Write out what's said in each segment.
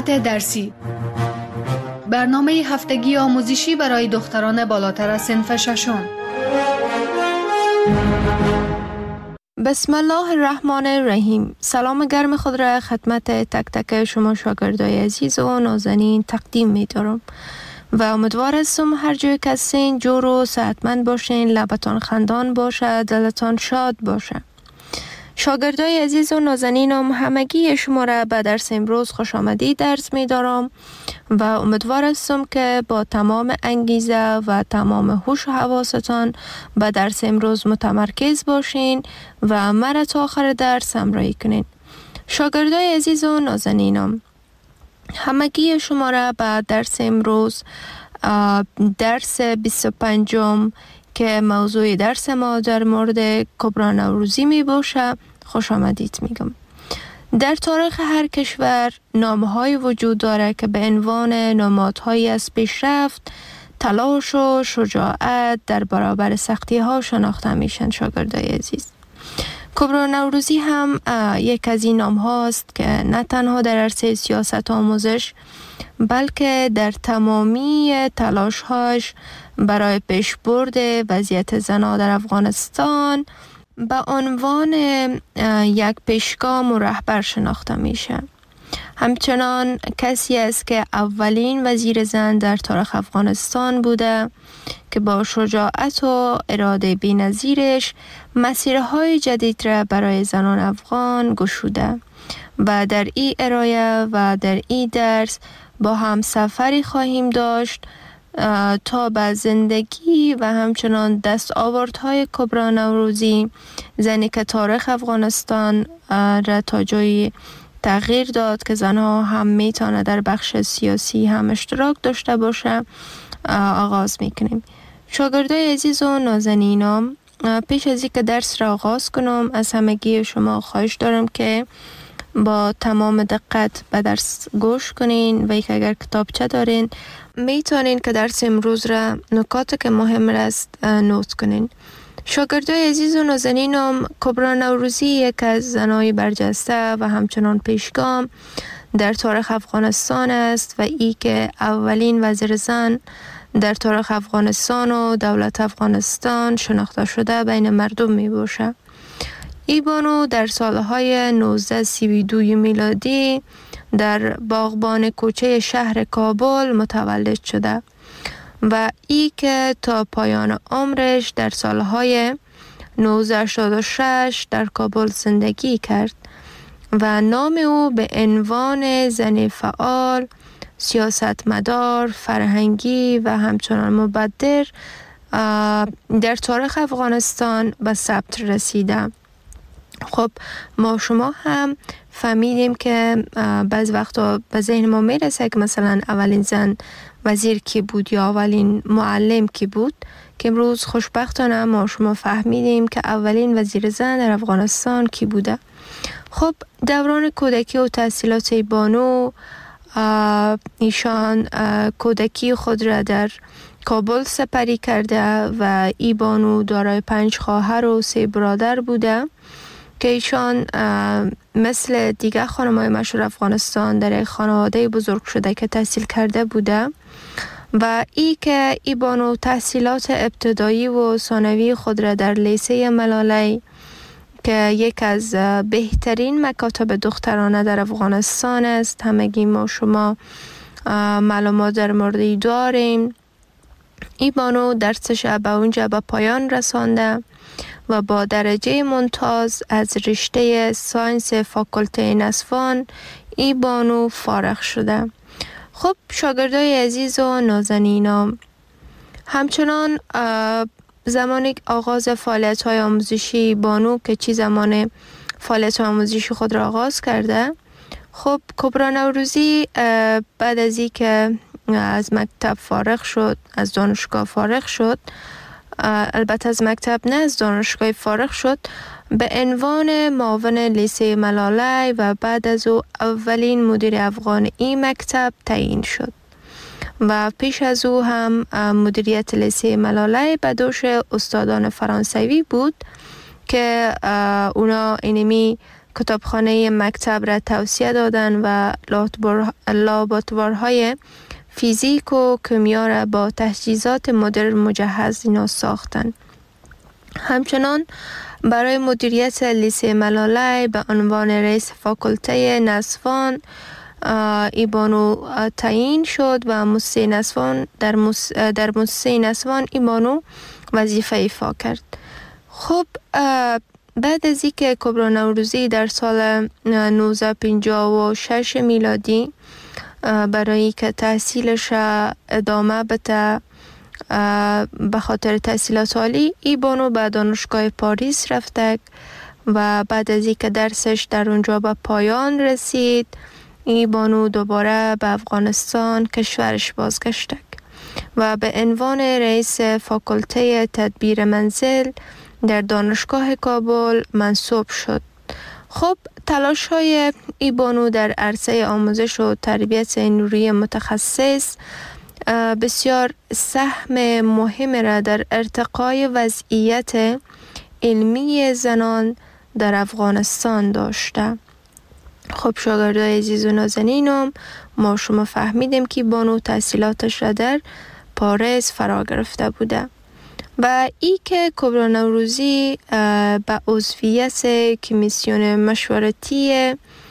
ساعت درسی، برنامه هفتگی آموزشی برای دختران بالاتر از صنف ششم. بسم الله الرحمن الرحیم. سلام گرم خود را خدمت تک تک شما شاگردای عزیز و نازنین تقدیم می دارم و امیدوار هستم هر جای که هستین جور و صحتمند باشین، لبتان خندان باشه، دلتان شاد باشه. شاگردای عزیز و نازنینم، همگی شما را به درس امروز خوش آمدید درس می دارم و امیدوار هستم که با تمام انگیزه و تمام هوش و حواستان به درس امروز متمرکز باشین و مرا تا آخر درس همراهی کنین. شاگردای عزیز و نازنینم، همگی شما را به درس امروز، درس 25 که موضوع درس ما در مورد کبری نوروزی می باشه خوش آمدید میگم. در تاریخ هر کشور نامه‌های وجود داره که به عنوان نمادهایی از پیشرفت، تلاش و شجاعت در برابر سختی‌ها شناخته میشن. شاگردای عزیز، کبری نوروزی هم یک از این نام‌هاست که نه تنها در عرصه سیاست آموزش بلکه در تمامی تلاش‌هاش برای پیشبرد وضعیت زنان در افغانستان به عنوان یک پیشگام و رهبر شناخته میشه. همچنان کسی است که اولین وزیر زن در تاریخ افغانستان بوده که با شجاعت و اراده بی‌نظیرش مسیرهای جدید را برای زنان افغان گشوده و در این ارائه و در این درس با هم سفری خواهیم داشت تا به زندگی و همچنان دستاوردهای کبری نوروزی، زنی که تاریخ افغانستان را تا جایی تغییر داد که زنها هم میتونه در بخش سیاسی هم اشتراک داشته باشه، آغاز میکنیم. شاگردای عزیز و نازنینم، پیش از اینکه درس را آغاز کنم از همگی شما خواهش دارم که با تمام دقت به درس گوش کنین و اگر کتابچه دارین میتونین که درس امروز را نکاتی که مهم است نوت کنین. شاگردای عزیز و نازنینم، کبری نوروزی یک از زنای برجسته و همچنان پیشگام در تاریخ افغانستان است و ای که اولین وزیر زن در تاریخ افغانستان و دولت افغانستان شناخته شده بین مردم می باشه. ای بانو در سالهای 1932 میلادی در باغبان کوچه شهر کابل متولد شده و ای که تا پایان عمرش در سالهای 1986 در کابل زندگی کرد و نام او به عنوان زن فعال، سیاستمدار، فرهنگی و همچنان مبدر در تاریخ افغانستان به ثبت رسیده. خب ما شما هم فهمیدیم که بعض وقتا به ذهن ما میرسه که مثلا اولین زن وزیر کی بود یا اولین معلم کی بود، که امروز خوشبختانه ما شما فهمیدیم که اولین وزیر زن در افغانستان کی بوده. خب دوران کودکی و تحصیلات بانو، ایشان کودکی خود را در کابل سپری کرده و ای بانو دارای 5 خواهر و 3 برادر بوده که ایشان مثل دیگر خانم‌های مشهور افغانستان در یک خانواده بزرگ شده که تحصیل کرده بوده و ای که ای بانو تحصیلات ابتدایی و ثانوی خود را در لیسه ملالی که یک از بهترین مکاتب دخترانه در افغانستان است، همگی ما شما معلومات در موردی داریم، ای بانو درسش به اونجا به پایان رسانده و با درجه ممتاز از رشته ساینس فاکولته نسوان ای بانو فارغ شده. خب شاگردای عزیز و نازنینم، همچنان زمانی آغاز فعالیت‌های آموزشی بانو که چی زمان فعالیت آموزشی خود را آغاز کرده، خب کبری نوروزی بعد از این که از مکتب فارغ شد، از دانشگاه فارغ شد، البته از مکتب نه از دانشگاه فارغ شد، به عنوان معاون لیسه ملالی و بعد از او اولین مدیر افغان این مکتب تعیین شد و پیش از او هم مدیریت لیسه ملالی به دوش استادان فرانسوی بود که اونا اینمی کتابخانه مکتب را توسعه دادن و لابراتوارهای فیزیک و کیمیا را با تجهیزات مدرن مجهز اینا ساختن. همچنان برای مدیریت لیسه ملاله به عنوان رئیس فاکولته نسوان ایبانو تعیین شد و موسسه نسوان در موسسه نسوان ایبانو وظیفه ایفا کرد. خب بعد از اینکه کبرا نوروزی در سال 1956 میلادی برای که تحصیلش ادامه بده به خاطر تحصیلات عالی ایبانو به دانشگاه پاریس رفته و بعد از اینکه درسش در اونجا به پایان رسید ایبانو دوباره به افغانستان کشورش بازگشته و به عنوان رئیس فاکولته تدبیر منزل در دانشگاه کابل منصوب شد. خب تلاش های ایبانو در عرصه آموزش و تربیت نوری متخصص بسیار سهم مهم را در ارتقای وضعیت علمی زنان در افغانستان داشته. خب شاگردای عزیز و نازنینم، ما شما فهمیدیم که بانو تحصیلاتش را در پاریس فرا گرفته بوده و ای که کبرا نوروزی به عضویت کمیسیون مشورتی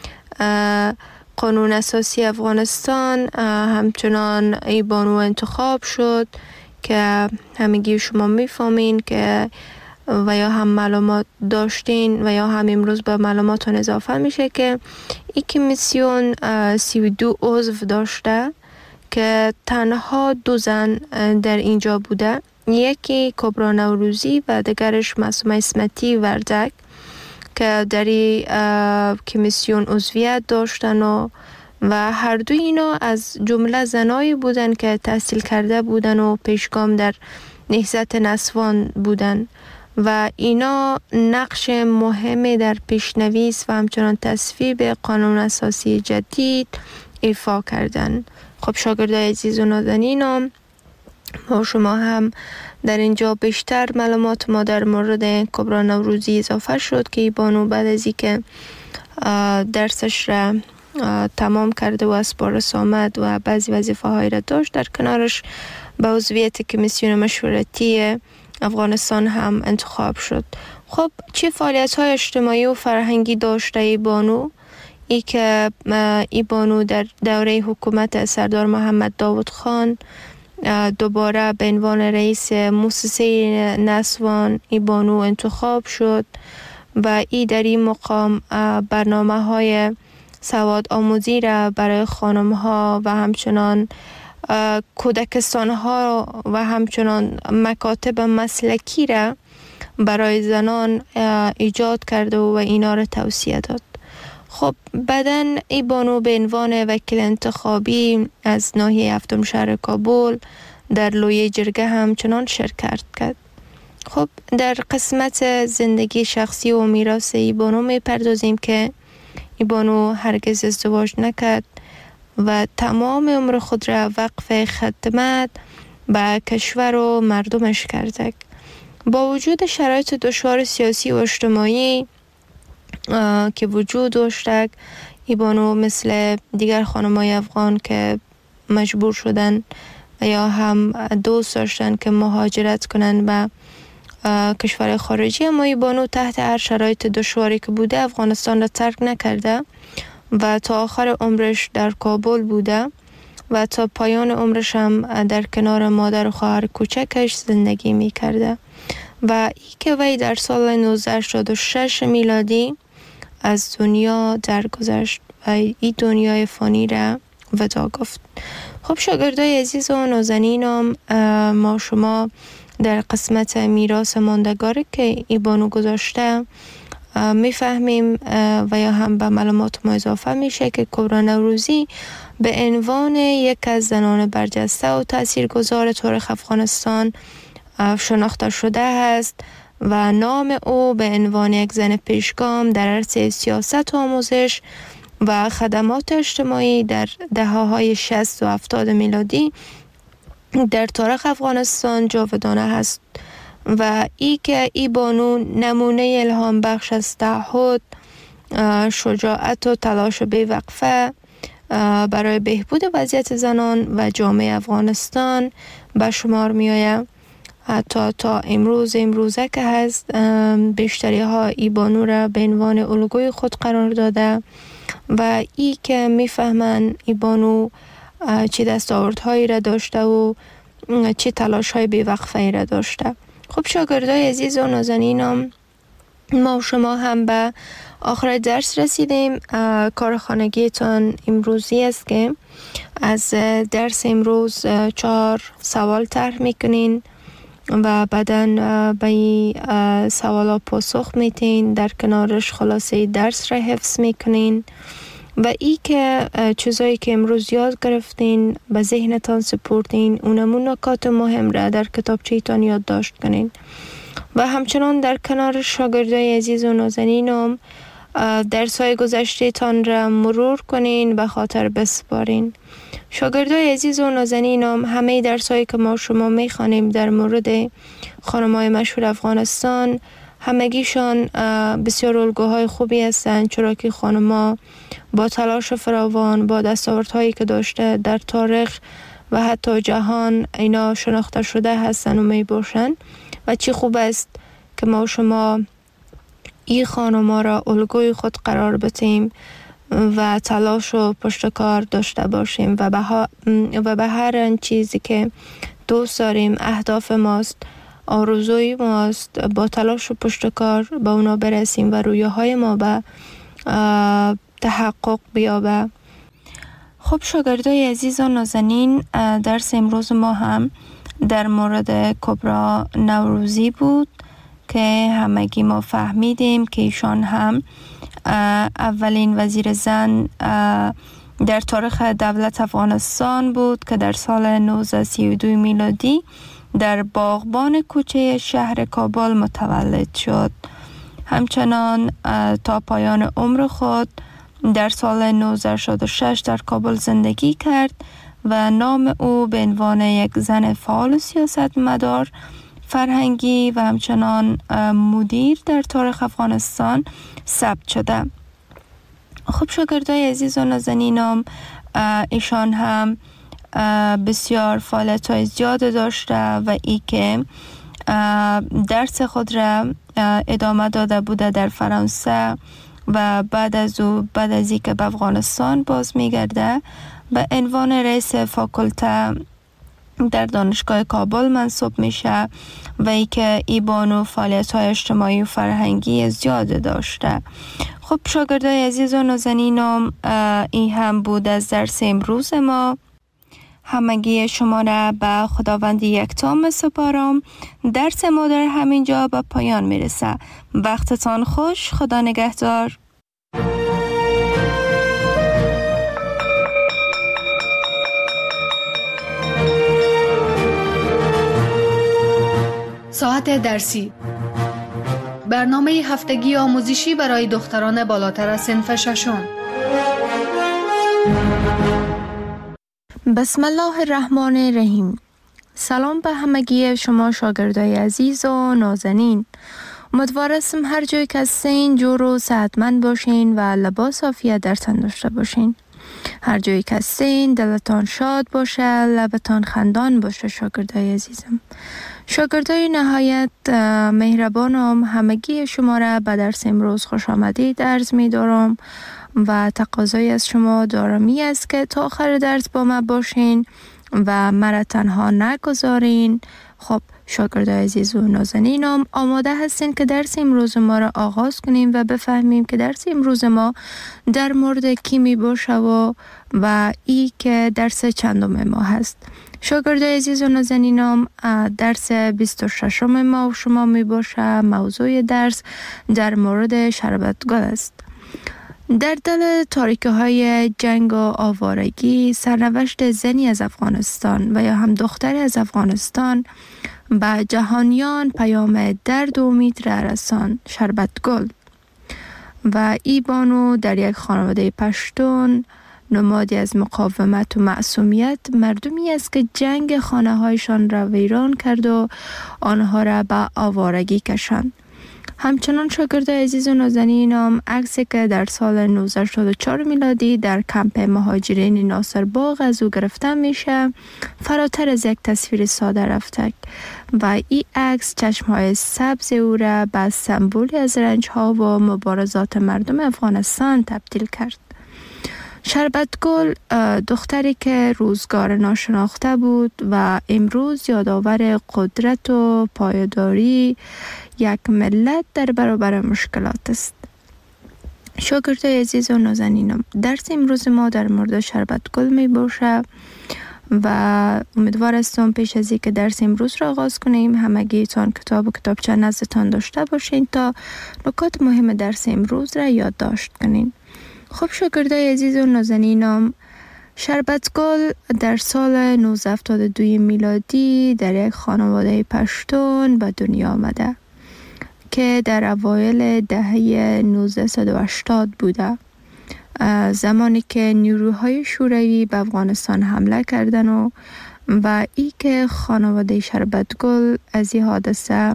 قانون اساسی افغانستان همچنان ای بانو انتخاب شد که همگی شما میفهمین که و یا هم معلومات داشتین و یا هم امروز به معلوماتون اضافه میشه که این کمیسیون 32 عضو داشته که تنها 2 زن در اینجا بوده، یکی کبرا نوروزی و دیگرش معصومه اسمتی وردک که در این کمیسیون عضویت داشتن و هر دو اینا از جمله زنایی بودن که تحصیل کرده بودن و پیشگام در نهضت نسوان بودن و اینا نقش مهمی در پیشنویس و همچنان تصویب قانون اساسی جدید ایفا کردن. خب شاگردای عزیز و نازنینم، ما شما هم در اینجا بیشتر معلومات ما در مورد کبرا نوروزی اضافه شد که بانو بعد از اینکه درسش را تمام کرده و از پاریس آمد و بعضی وظیفه هایی را داشت، در کنارش به عضویت کمیسیون مشورتی افغانستان هم انتخاب شد. خب چه فعالیت های اجتماعی و فرهنگی داشته ای بانو؟ ای که ای بانو در دوره حکومت سردار محمد داود خان دوباره به عنوان رئیس موسسه نسوان ای بانو انتخاب شد و ای در این مقام برنامه های سواد آموزی را برای خانم ها و همچنان کودکستان ها و همچنان مکاتب مسلکی را برای زنان ایجاد کرده و اینا را توصیه داد. خب بعدن ای بانو به عنوان وکیل انتخابی از ناحیه 7 شهر کابل در لویه جرگه همچنان شرکت کرد. خب در قسمت زندگی شخصی و میراث ای بانو می پردازیم که ای بانو هرگز ازدواج نکرد و تمام عمر خود را وقف خدمت به کشور و مردمش کرده. با وجود شرایط دشوار سیاسی و اجتماعی که وجود داشته، ای بانو مثل دیگر خانمای افغان که مجبور شدن و یا هم دوست داشتن که مهاجرت کنن به کشور خارجی، اما ای بانو تحت هر شرایط دشواری که بوده افغانستان را ترک نکرده و تا آخر عمرش در کابل بوده و تا پایان عمرش هم در کنار مادر و خواهر کوچکش زندگی می کرده و ای که وی در سال 1986 میلادی از دنیا درگذشت و این دنیای فانی را وداع گفت. خب شاگردای عزیز و نازنینم، ما شما در قسمت میراث ماندگاری که ای بانو گذاشته میفهمیم و یا هم به معلومات ما اضافه میشه که کبرا نوروزی به عنوان یک از زنان برجسته و تاثیرگذار تاریخ افغانستان شناخته شده است و نام او به عنوان یک زن پیشگام در عرصه سیاست و آموزش و خدمات اجتماعی در دهه‌های 60 و 70 میلادی در تاریخ افغانستان جاودانه است و ای که ای بانو نمونه الهام بخش از تعهد شجاعت و تلاش بی‌وقفه برای بهبود وضعیت زنان و جامعه افغانستان به شمار می آید. حتی تا امروزه که هست بیشتری ها ای بانو را به عنوان الگوی خود قرار داده و ای که میفهمن ای بانو چه دستاوردهایی را داشته و چه تلاش های بی‌وقفه را داشته. خب شاگردای عزیز و نازنینم، ما و شما هم به آخر درس رسیدیم. کار خانگیتان امروزی است که از درس امروز 4 سوال طرح میکنین و بعداً به این سوالا پاسخ میتین، در کنارش خلاصه درس را حفظ میکنین و ای که چیزایی که امروز یاد گرفتین به ذهنتان سپردین، اونمون نکات مهم را در کتابچه‌تان یادداشت کنین و همچنان در کنار شاگردای عزیز و نازنینم درس‌های گذشته تان را مرور کنین، به خاطر بسپارین. شاگردای عزیز و نازنینم، همه درس‌هایی که ما شما می‌خوانیم در مورد خانم‌های مشهور افغانستان، همگیشان بسیار الگوهای خوبی هستند، چرا که خانم‌ها با تلاش فراوان، با دستاوردهایی که داشته در تاریخ و حتی جهان اینا شناخته شده هستند و میباشند و چی خوب است که ما شما این خانم‌ها را الگوی خود قرار بدیم و تلاش و پشتکار داشته باشیم و به هر چیزی که دوست داریم، اهداف ماست، آرزوی ماست، با تلاش و پشتکار به اونا برسیم و رویاهای ما به تحقق بیابه. خب شاگردای عزیز و نازنین، درس امروز ما هم در مورد کبرا نوروزی بود که همگی ما فهمیدیم که ایشان هم اولین وزیر زن در تاریخ دولت افغانستان بود که در سال 1932 میلادی در باغبان کوچه شهر کابل متولد شد. همچنان تا پایان عمر خود در سال 1966 در کابل زندگی کرد و نام او به عنوان یک زن فعال سیاستمدار فرهنگی و همچنان مدیر در تاریخ افغانستان ثبت شده. خب شاگردای عزیز و نازنینم، ایشان هم بسیار فعالیت‌های زیاد داشته و ای که درس خود را ادامه داده بوده در فرانسه و بعد از ای که به افغانستان باز میگرده به عنوان رئیس فاکولته در دانشگاه کابل منصوب میشه و ای که ای بانو فعالیت‌های اجتماعی و فرهنگی زیاد داشته. خب شاگردای عزیز و نازنینم، این هم بود از درس امروز ما. همگی شما را به خداوند یکتا می‌سپارم. درس ما در همینجا به پایان میرسه. وقتتان خوش. خدا نگهدار. ساعت درسی، برنامه هفتگی آموزشی برای دختران بالاتر از صنف ششم. بسم الله الرحمن الرحیم. سلام به همگی شما شاگردای عزیز و نازنین. امیدوارم هر جای که هستین جور و صحتمند باشین و لباس عافیت در تن داشته باشین. هر جایی که هستین دلتان شاد باشه، لبتان خندان باشه. شاگردای عزیزم، شاگردای نهایت مهربانم، همگی شما را به درس امروز خوش آمدید عرض می دارم و تقاضای از شما دارمی است که تا آخر درس با ما باشین و مرا تنها نگذارین. خب شاگردای عزیز و نازنینم، آماده هستین که درس امروز ما را آغاز کنیم و بفهمیم که درس امروز ما در مورد کی می باشه و ای که درس چندم ما هست. شاگردای عزیز و نازنینم، درس 26 ما و شما می باشه. موضوع درس در مورد شربتگل است. در دل تاریکی های جنگ و آوارگی، سرنوشت زنی از افغانستان و یا هم دختری از افغانستان به جهانیان پیام درد و امید را رساند. شربتگل و ای بانو در یک خانواده پشتون، نمادی از مقاومت و معصومیت، مردمی است که جنگ خانه هایشان را ویران کرد و آنها را به آوارگی کشاند. همچنان شاگردای عزیز و نازنینم، عکسی که در سال 1984 میلادی در کمپ مهاجرین ناصر باغ از او گرفته میشه فراتر از یک تصویر ساده رفته و این عکس چشمهای سبز او را به سمبولی از رنجها و مبارزات مردم افغانستان تبدیل کرد. شربت گل دختری که روزگار ناشناخته بود و امروز یادآور قدرت و پایداری یک ملت در برابر مشکلات است. شاگردای عزیز و نازنینم، درس امروز ما در مورد شربت گل می باشه و امیدوار هستم پیش از اینکه درس امروز را آغاز کنیم همگیتان کتاب و کتابچه نزدتان داشته باشین تا نکات مهم درس امروز را یادداشت کنین. خب شاگردای عزیز و نازنینم، شربت گل در سال 1972 میلادی در یک خانواده پشتون به دنیا آمده که در اوایل دهه 1980 بوده، زمانی که نیروهای شوروی به افغانستان حمله کردن و ای که خانواده شربت گل از این حادثه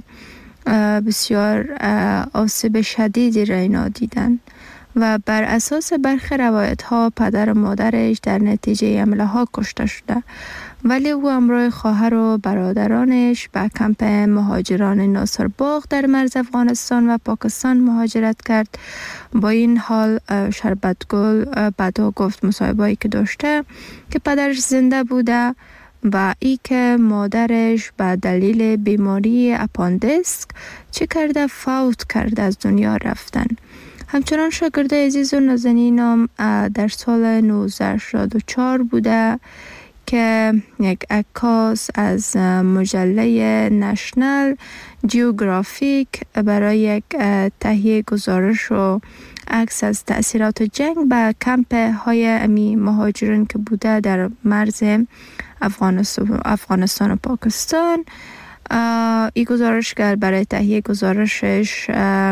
بسیار آسیب شدیدی را اینا دیدن و بر اساس برخی روایت ها پدر و مادرش در نتیجه حمله ها کشته شده، ولی او همراه خواهر و برادرانش به کمپ مهاجران ناصر باغ در مرز افغانستان و پاکستان مهاجرت کرد. با این حال شربت گل بعدا گفت مصاحبه‌ای که داشته که پدرش زنده بوده و ای که مادرش به دلیل بیماری اپاندیسک چه کرده فوت کرده از دنیا رفتن. همچنان شاگرد عزیز و نازنینم در سال 1984 بوده که یک عکاس از مجله نشنال جیوگرافیک برای یک تهیه گزارش و عکس از تأثیرات جنگ به کمپ های امی مهاجرین که بوده در مرز افغانستان و پاکستان این گزارشگر برای تهیه گزارشش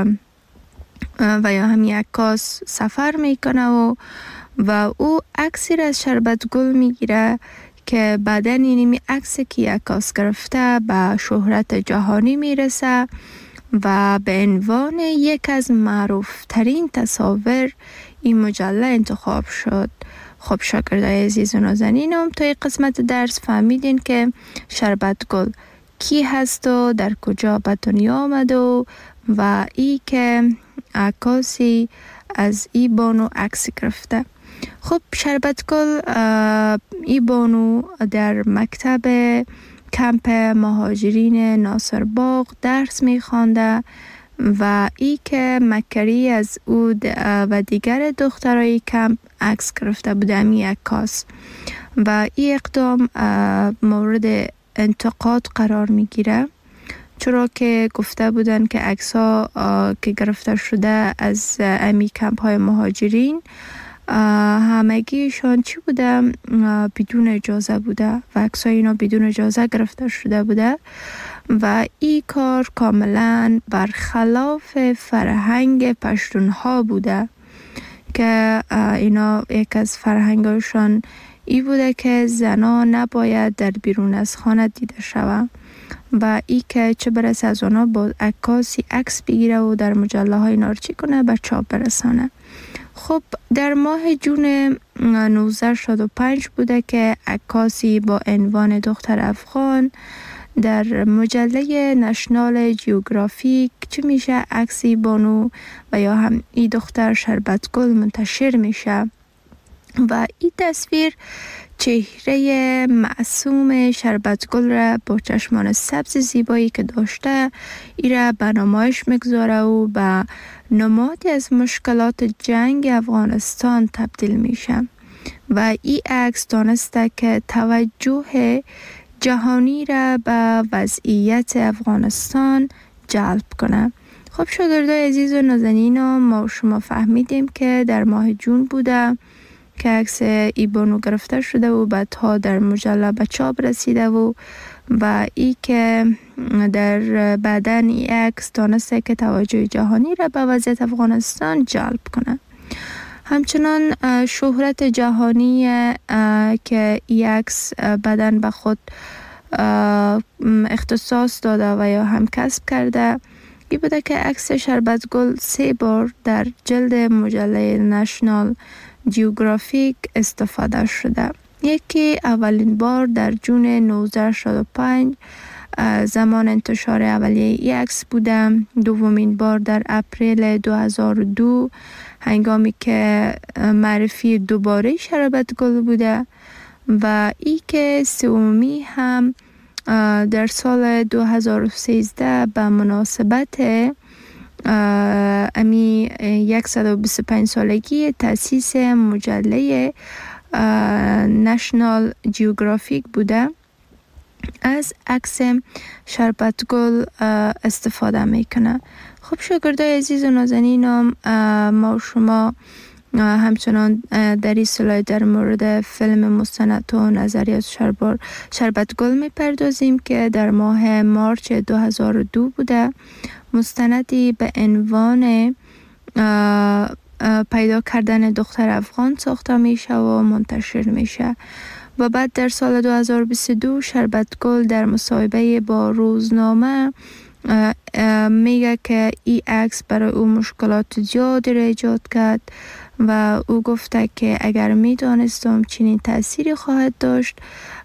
و یا همین عکاس سفر میکنه و او عکسی را از شربت گل میگیره که بعداً اینمی عکسی که عکاس گرفته به شهرت جهانی میرسه و به عنوان یک از معروف ترین تصاویر این مجله انتخاب شد. خب شاگردای عزیز و نازنینم، تا این قسمت درس فهمیدین که شربت گل کی هست و در کجا به دنیا آمد و ای که عکاسی از ای بانو عکس گرفته. خب شربت گل ای بانو در مکتب کمپ مهاجرین ناصر باغ درس میخوانده و ای که مکری از او و دیگر دخترای کمپ عکس گرفته بوده می عکاس و این اقدام مورد انتقاد قرار میگیره، چرا که گفته بودن که عکس ها که گرفته شده از امی کمپ های مهاجرین همگیشان چی بوده؟ بدون اجازه بوده و عکس های اینا بدون اجازه گرفته شده بوده و این کار کاملا برخلاف فرهنگ پشتون ها بوده که اینا یک از فرهنگشان ای بوده که زنان نباید در بیرون از خانه دیده شود و ای که چه برسه از اونا با عکاسی عکس بگیره و در مجله های نارچی کنه به چاپ برسانه. خب در ماه جون 1965 بوده که عکاسی با عنوان دختر افغان در مجله نشنال جیوگرافیک چه میشه عکسی بانو و یا هم ای دختر شربت گل منتشر میشه و این تصویر چهره معصوم شربت گل را با چشمان سبز زیبایی که داشته ای را به نمایش میگذاره و به نمادی از مشکلات جنگ افغانستان تبدیل میشه و این عکس دانسته که توجه جهانی را به وضعیت افغانستان جلب کنه. خب شاگردای عزیز و نازنینم، ما شما فهمیدیم که در ماه جون بوده که عکس ای بانو گرفته شده و بعدها در مجله به چاپ رسیده و ای که در بعدن ای عکس دانسته که توجه جهانی را به وضعیت افغانستان جلب کنه. همچنان شهرت جهانی که ای عکس بعدن به خود اختصاص داده و یا هم کسب کرده ای بوده که عکس شربت گل 3 بار در جلد مجله نشنال جیوگرافیک استفاده شده. یکی اولین بار در جون 1965 زمان انتشار اولیه ای عکس بوده. دومین بار در اپریل 2002 هنگامی که معرفی دوباره شربت گل بوده و ای که سومی هم در سال 2013 به مناسبت امی 125 سالگی تأسیس مجله نشنال جیوگرافیک بوده. از عکس شربت گل استفاده میکنه. خب شاگردای عزیز و نازنینم، ما شما همچنان در این سلاید در مورد فیلم مستند و نظریات شربت گل میپردازیم که در ماه مارچ 2002 بوده. مستندی به عنوان پیدا کردن دختر افغان ساخته میشه و منتشر میشه و بعد در سال 2022 شربت گل در مصاحبه با روزنامه میگه که این عکس برای او مشکلات زیادی را ایجاد کرد و او گفته که اگر میدانستم چنین تأثیری خواهد داشت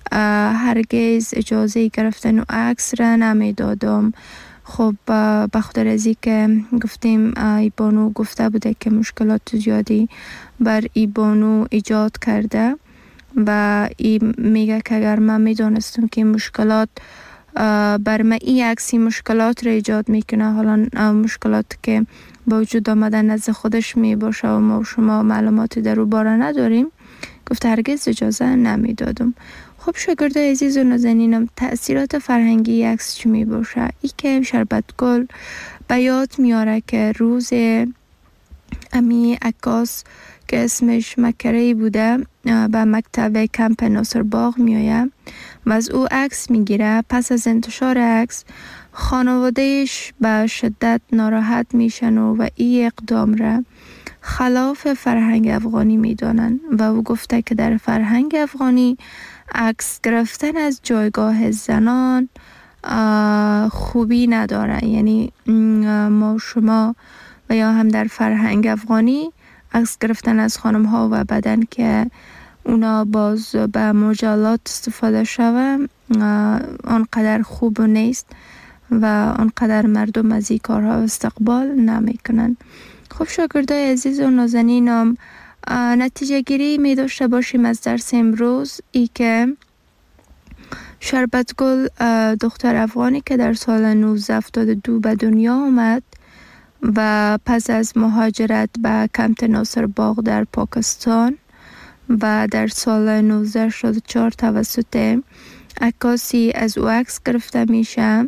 هرگز اجازه گرفتن او عکس را نمیدادم. خب بخاطر از این که گفتیم ای بانو گفته بوده که مشکلات زیادی بر ای بانو ایجاد کرده و این میگه که اگر من میدانستم که مشکلات بر من این عکسی مشکلات را ایجاد میکنه، حالا مشکلات که با وجود آمدن نزد خودش می باشه و ما شما معلوماتی در او باره نداریم، گفته هرگز اجازه نمیدادم. خب شاگردای عزیز و نازنینم، تأثیرات فرهنگی عکس چی می باشه؟ ای که شربت گل به یاد میاره که روز امی عکاس که اسمش مکری بوده به مکتب کمپ ناصر باغ میآید و از او عکس میگیره. پس از انتشار عکس خانوادهش به شدت ناراحت میشن و این اقدام را خلاف فرهنگ افغانی میدانن و او گفته که در فرهنگ افغانی عکس گرفتن از جایگاه زنان خوبی نداره. یعنی ما شما و یا هم در فرهنگ افغانی عکس گرفتن از خانم ها و بدن که اونا باز به مجلات استفاده شوه آنقدر خوب نیست و آنقدر مردم از این کارها استقبال نمی کنن. خب شاگردای عزیز و نازنینم، نتیجه گیری می داشته باشیم از درس امروز ای که شربت گل دختر افغانی که در سال 1972 به دنیا آمد و پس از مهاجرت به کمپ ناصر باغ در پاکستان و در سال 1984 توسط عکاسی از او عکس گرفته میشه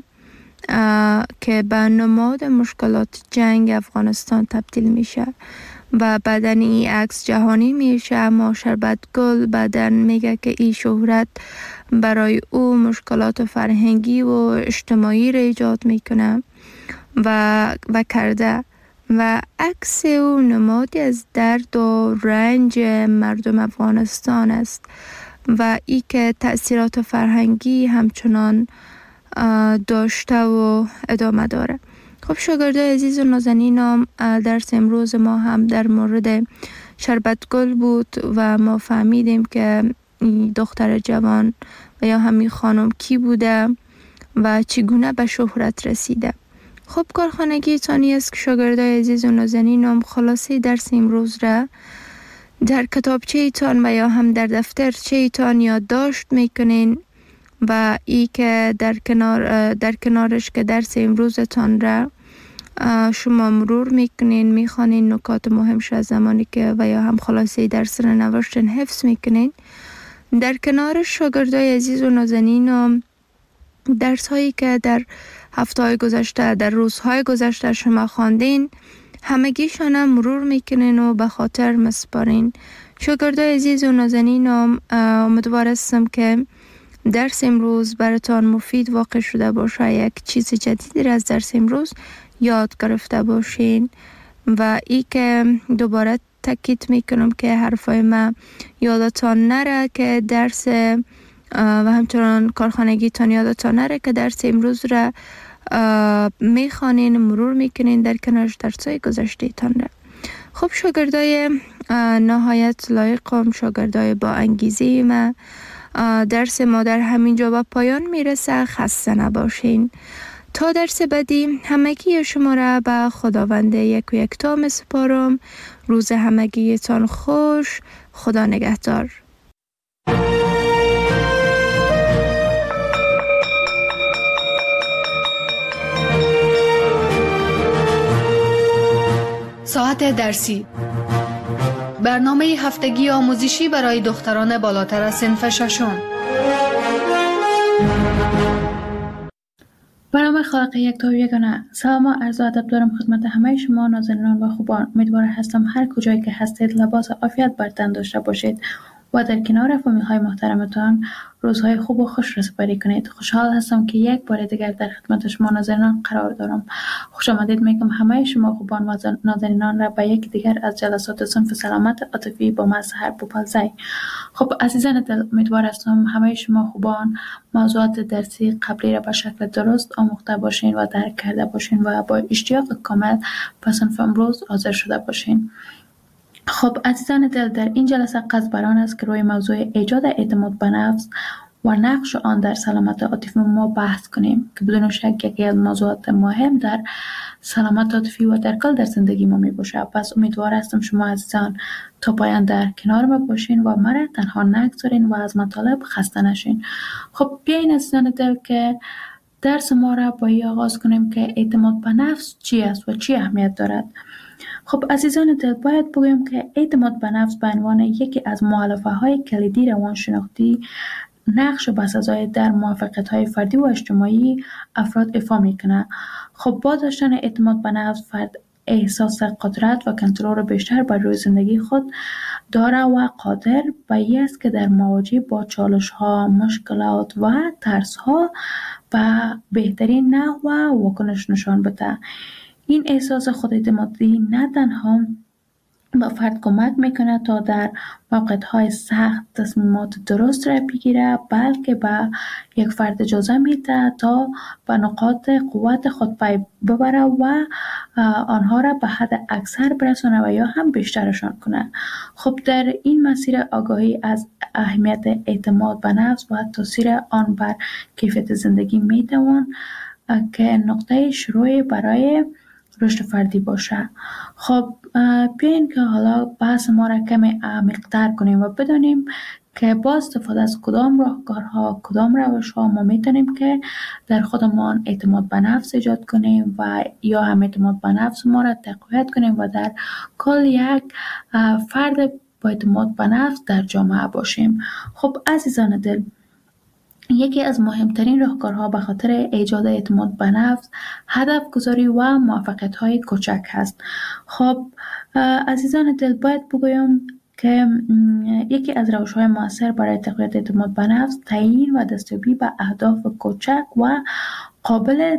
که به نماد مشکلات جنگ افغانستان تبدیل میشه و بعدن این عکس جهانی میشه. اما شربت گل بعدن میگه که این شهرت برای او مشکلات فرهنگی و اجتماعی را ایجاد میکنه و کرده و عکس او نمادی از درد و رنج مردم افغانستان است و ای که تأثیرات فرهنگی همچنان داشته و ادامه داره. خب شاگردای عزیز و نازنینم، درس امروز ما هم در مورد شربت گل بود و ما فهمیدیم که دختر جوان و یا همین خانم کی بوده و چگونه به شهرت رسیده. خب کارخانگی تانی است که شاگردای عزیز و نازنینم خلاصه درس امروز را در کتابچه ایتان و یا هم در دفترچه ایتان یادداشت میکنین و ای که در کنارش که درس امروزتان را شما مرور میکنین، میخوانین نکات مهمش از زمانی که و یا هم خلاصه درس را نوشتن حفظ میکنین. در کنارش شاگردای عزیز و نازنینم درس هایی که در هفته های گذشته در روزهای گذشته شما خواندین همگیشان هم مرور میکنین و به خاطر مسپارین. شاگردای عزیز و نازنینم، امیدوار هستم که درس امروز براتان مفید واقع شده باشه، یک چیز جدیدی را از درس امروز یاد گرفته باشین و ای که دوباره تاکید میکنم که حرفای من یادتان نره که درس و همچنان کارخانگیتان یادتان نره که درس امروز را میخوانین، مرور میکنین در کنارش درسای گذشته تان را. خب شاگردای نهایت لایقم، شاگردای با انگیزه ما، درس ما در همینجا به پایان میرسه. خسته نباشین. تا درس بعدی همگی شما را به خداوند یک و یکتا میسپارم. روز همگیتان خوش. خدا نگهدار. ساعت درسی، برنامه هفتگی آموزشی برای دختران بالاتر از صنف ششم. به نام خالق یکتا و یگانه. سلام و عرض ادب دارم خدمت همه شما نازنینان و خوبان. امیدوار هستم هر کجایی که هستید لباس عافیت بر تن داشته باشید و در کنار فامیل های محترمتان روزهای خوب و خوش را سپری کنید. خوشحال هستم که یک بار دیگر در خدمت شما نازنینان قرار دارم. خوش آمدید میگم همه شما خوبان و نازنینان را به یک دیگر از جلسات صنف سلامت عاطفی با من سحر بوپلزی. خب عزیزان دل، امیدوار هستم همه شما خوبان موضوعات درسی قبلی را به شکل درست آموخته باشین و درک کرده باشین و با اشتیاق کامل به صنف امروز حاضر شده باشین. خب عزیزان دل، در این جلسه قصد بر آن است که روی موضوع ایجاد اعتماد به نفس و نقش آن در سلامت عاطفی ما بحث کنیم که بدون شک یکی از موضوعات مهم در سلامت عاطفی و در کل در زندگی ما می باشه. پس امیدوار هستم شما عزیزان تا پایان در کنار ما باشین و مرا تنها نگذارین و از مطالب خسته نشین. خب بیاین عزیزان دل که درس ما را با این آغاز کنیم که اعتماد به نفس چی است و چی اهمیت دارد. خب عزیزان دل، باید بگویم که اعتماد به نفس به عنوان یکی از مؤلفه های کلیدی روانشناختی نقش بسزای در موفقیت های فردی و اجتماعی افراد ایفا میکنه. خب با داشتن اعتماد به نفس فرد احساس قدرت و کنترل بیشتر بر روی زندگی خود داره و قادر به این است که در مواجهه با چالش ها، مشکلات و ترس ها به بهترین نحو واکنش نشان بده. این احساس خوداعتمادی نه تنها به فرد کمک میکنه تا در موقعیت‌های سخت تصمیمات درست را بگیره، بلکه به یک فرد اجازه میده تا به نقاط قوت خود پی ببره و آنها را به حد اکثر برسونه و یا هم بیشترشان کنه. خب در این مسیر آگاهی از اهمیت اعتماد به نفس و تاثیر آن بر کیفیت زندگی میتوان که نقطه شروع برای رشد فردی باشه. خب بیاین که حالا بحث ما را کمی عمیق‌تر کنیم و بدانیم که با استفاده از کدام راهکارها، کدام روش‌ها ما میتونیم که در خودمان اعتماد به نفس ایجاد کنیم و یا هم اعتماد به نفس ما را تقویت کنیم و در کل یک فرد با اعتماد به نفس در جامعه باشیم. خب عزیزان دل، یکی از مهمترین راهکارها به خاطر ایجاد اعتماد به نفس هدف گذاری و موفقیت های کوچک هست. خب عزیزان دل، باید بگویم که یکی از روش‌های مؤثر برای تقویت اعتماد به نفس تعیین و دستیابی به اهداف کوچک و قابل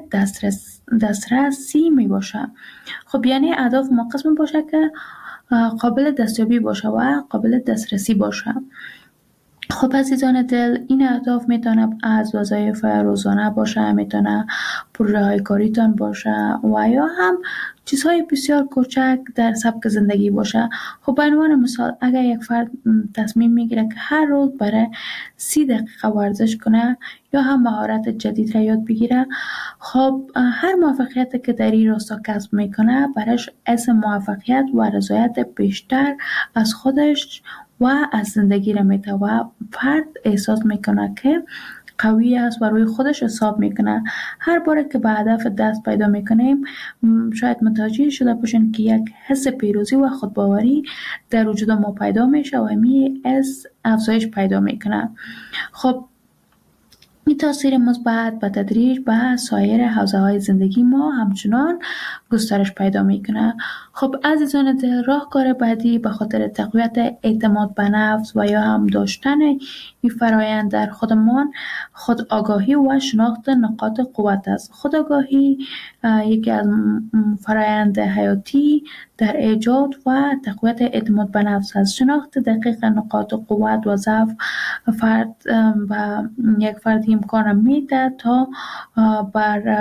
دسترسی می باشه. خب یعنی اهداف موقت می باشه که قابل دستیابی باشه و قابل دسترسی باشه. خب عزیزان دل، این اهداف میتونه از وظایف روزانه باشه، میتونه پروژه های کاریتان باشه و یا هم چیزهای بسیار کوچک در سبک زندگی باشه. خب به عنوان مثال اگر یک فرد تصمیم میگیره که هر روز برای 30 دقیقه ورزش کنه یا هم مهارت جدید را یاد بگیره، خب هر موفقیت که در این راستا کسب میکنه برایش حس موفقیت و رضایت بیشتر از خودش و از زندگی را میده و فرد احساس میکنه که قوی است و روی خودش حساب میکنه. هر باره که به هدف دست پیدا میکنیم شاید متوجه شده باشین که یک حس پیروزی و خودباوری در وجود ما پیدا میشه و همین حس افزایش پیدا میکنه. خب این تاثیر مثبت به تدریج به سایر حوزه‌های زندگی ما همچنان گسترش پیدا میکنه. خب عزیزان دل، راهکار بعدی به خاطر تقویت اعتماد به نفس و یا هم داشتن این فرایند در خودمان خود آگاهی و شناخت نقاط قوت است. خود آگاهی یکی از فرایند حیاتی در ایجاد و تقویت اعتماد به نفس است. شناخت دقیق نقاط قوت و ضعف فرد و یک فرد امکان میده تا بر